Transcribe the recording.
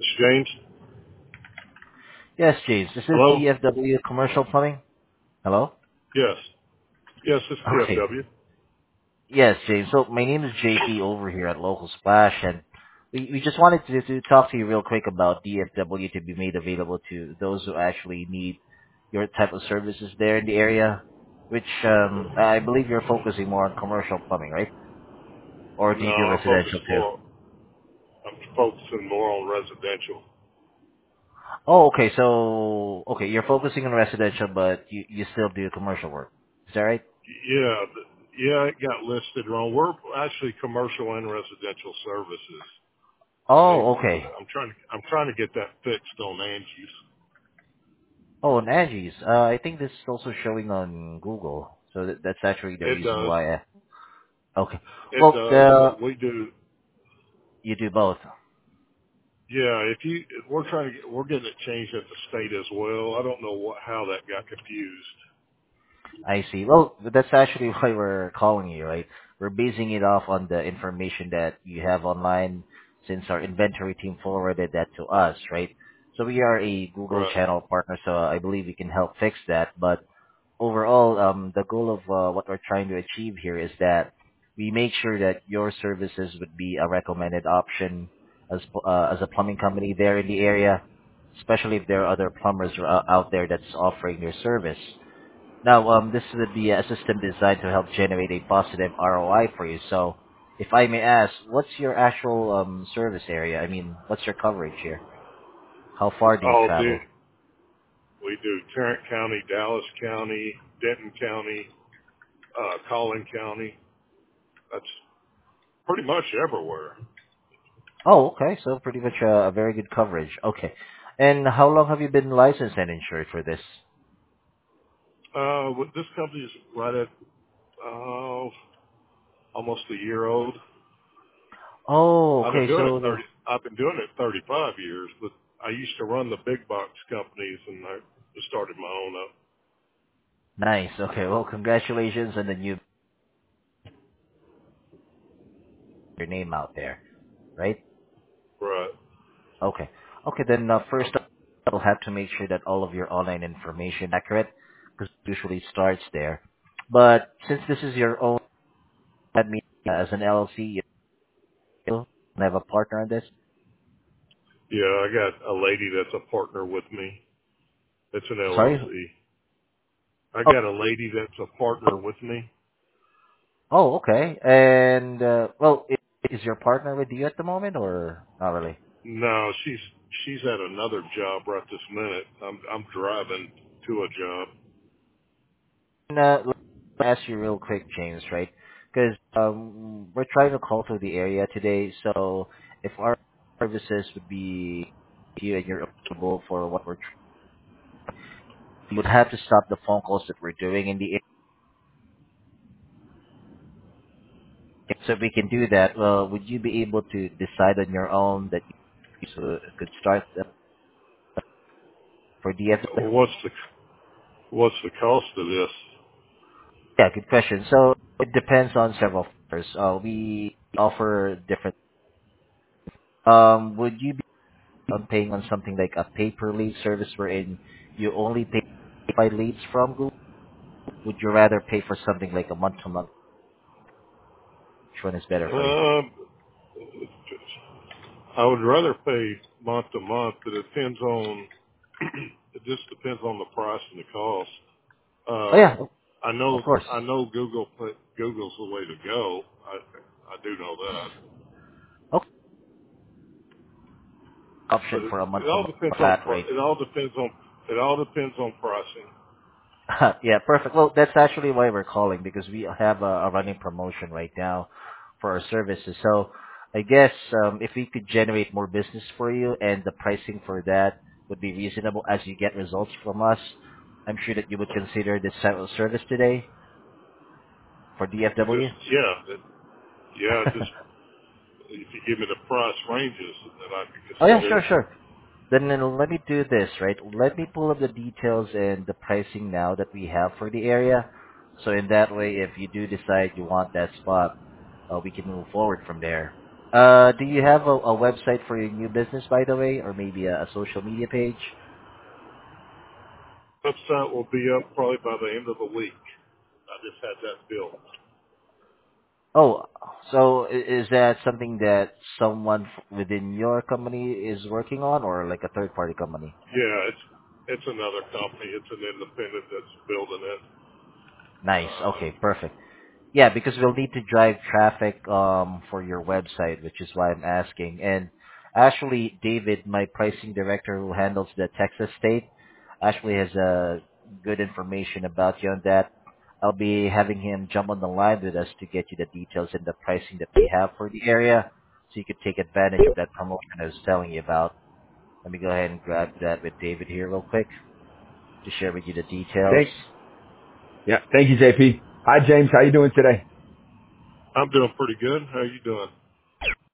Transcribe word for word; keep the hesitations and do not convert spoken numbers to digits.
James? Yes, James. This is Hello? D F W Commercial Plumbing. Hello? Yes. Yes, it's Okay. D F W. Yes, James. So my name is J P over here at Local Splash, and we, we just wanted to, to talk to you real quick about D F W to be made available to those who actually need your type of services there in the area, which um, I believe you're focusing more on commercial plumbing, right? Or do No, you do I focus residential too? more, I'm focusing more on residential. Oh, okay. So, okay, you're focusing on residential, but you, you still do commercial work. Is that right? Yeah, th- yeah, it got listed wrong. We're actually commercial and residential services. And they, Oh, okay. I'm trying to, I'm trying to get that fixed on Angie's. Oh, and Angie's. Uh, I think this is also showing on Google, so that, that's actually the It reason does. why. I, okay. It Well, does, the but we do, you do both. yeah, if you, we're trying to get, we're getting it changed at the state as well. I don't know what, how that got confused. I see. Well, that's actually why we're calling you, right? We're basing it off on the information that you have online, since our inventory team forwarded that to us, right? So we are a Google Right. channel partner, so I believe we can help fix that. But overall, um, the goal of uh, what we're trying to achieve here is that we make sure that your services would be a recommended option as uh, as a plumbing company there in the area, especially if there are other plumbers uh, out there that's offering your service. Now, um, this would be a system designed to help generate a positive R O I for you. So, if I may ask, what's your actual um, service area? I mean, what's your coverage here? How far do you Oh, dude. travel? We do Tarrant County, Dallas County, Denton County, uh, Collin County. That's pretty much everywhere. Oh, okay. So pretty much a, a very good coverage. Okay. And how long have you been licensed and insured for this? Uh, with- this company is right at, uh, almost a year old. Oh, I've been okay. doing it So the, thirty, I've been doing it thirty-five years, but I used to run the big box companies and I just started my own up. nice. Okay. Well, congratulations on the new your name out there, right? Right. Okay. Okay, then uh, first I'll have to make sure that all of your online information is accurate, because it usually starts there. But since this is your own admin as an L L C, you still have a partner on this? Yeah, I got a lady that's a partner with me. It's an Sorry? L L C. I Oh, got a lady that's a partner with me. oh, okay. And, uh, well, i- is your partner with you at the moment, or not really? No, she's she's at another job right this minute. I'm I'm driving to a job. And, uh, let me ask you real quick, James, right? Because um, we're trying to call through the area today, so if our services would be you and you're available for what we're we would have to stop the phone calls that we're doing in the area. So if we can do that, well, would you be able to decide on your own that you uh, could start uh, for D F W? What's the what's the cost of this? Yeah, good question. So it depends on several factors. Uh, we offer different. Um, would you be on paying on something like a pay-per-lead service wherein you only pay by leads from Google? Would you rather pay for something like a month-to-month? Which one is better for you? Um, I would rather pay month to month, but it depends on it just depends on the price and the cost. Oh Uh, yeah, I of know course. I know Google put Google's the way to go. I I do know that, Okay. but Option it, for a it all month-to-month depends on flat rate. pri- it all depends on it all depends on pricing. Yeah, perfect. Well, that's actually why we're calling, because we have a, a running promotion right now for our services. So I guess um, if we could generate more business for you and the pricing for that would be reasonable as you get results from us, I'm sure that you would consider this type of service today for Just D F W. yeah, it, yeah, just if you give me the price ranges, then I could Oh yeah, consider sure, it. sure. Then, then let me do this, right? Let me pull up the details and the pricing now that we have for the area. So in that way, if you do decide you want that spot, uh, we can move forward from there. Uh, do you have a, a website for your new business, by the way, or maybe a, a social media page? Website will be up probably by the end of the week. I just had that built. Oh, so i- is that something that someone f- within your company is working on, or like a third-party company? Yeah, it's it's another company. It's an independent that's building it. Nice. Uh, Okay, perfect. Yeah, because we'll need to drive traffic um for your website, which is why I'm asking. And actually, David, my pricing director who handles the Texas state, actually has uh, good information about you on that. I'll be having him jump on the line with us to get you the details and the pricing that we have for the area, so you could take advantage of that promotion I was telling you about. Let me go ahead and grab that with David here real quick to share with you the details. Thank, yeah, thank you, J P. Hi, James. How you doing today? I'm doing pretty good. How you doing?